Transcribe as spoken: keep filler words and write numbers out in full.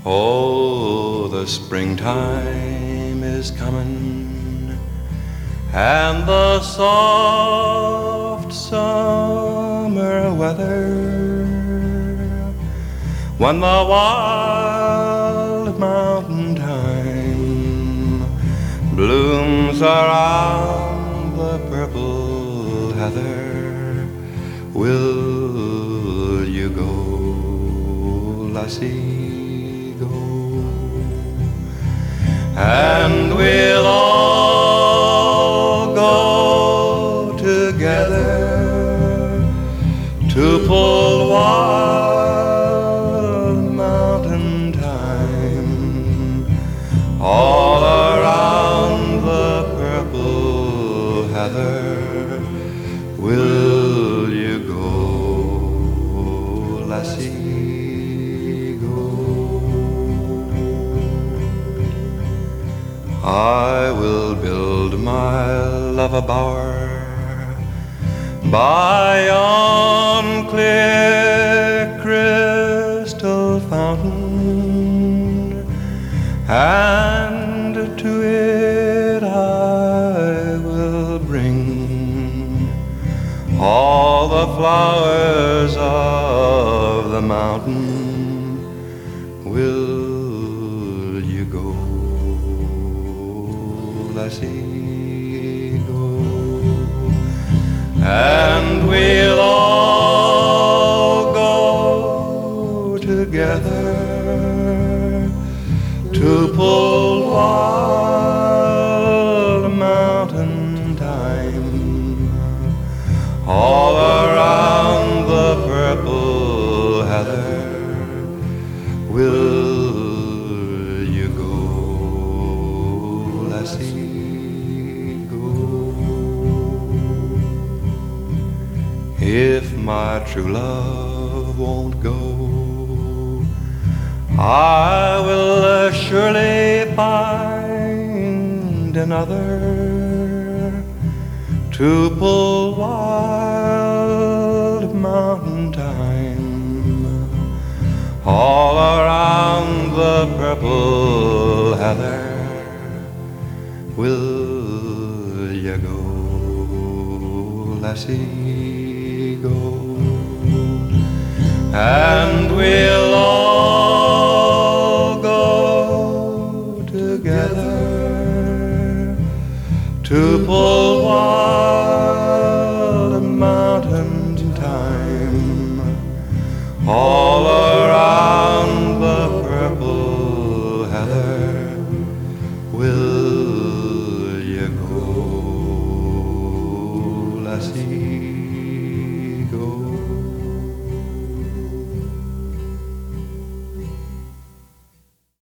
Oh, the springtime is coming, and the soft summer weather, when the wild mountain thyme blooms around the purple heather. Will you go, lassie, go? And we'll all go together to pull wild mountain thyme all around the purple heather. Will you go, lassie, go? I will build my love a bower by yon clear crystal fountain, and to it I will bring all the flowers of the mountain. Will you go, lassie, go? And we'll all go together to pull wild mountain thyme all around the purple heather. Will you go, lassie, go? If my true love won't go, I will surely find another to pull wild mountain thyme all around the purple heather. Will you go, lassie, go? And we'll all go together to pull wild mountain thyme all around the purple heather. Will you go, lassie?